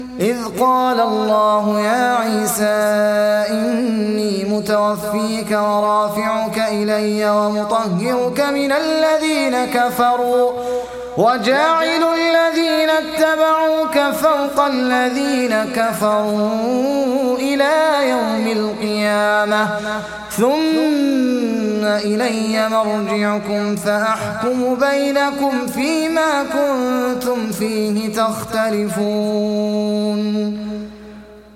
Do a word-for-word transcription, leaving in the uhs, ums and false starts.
إذ قال الله يا عيسى إني متوفيك ورافعك إلي ومطهرك من الذين كفروا وجاعل الذين اتبعوك فوق الذين كفروا إلى يوم القيامة ثم إلي مرجعكم فأحكم بينكم فيما كنتم فيه تختلفون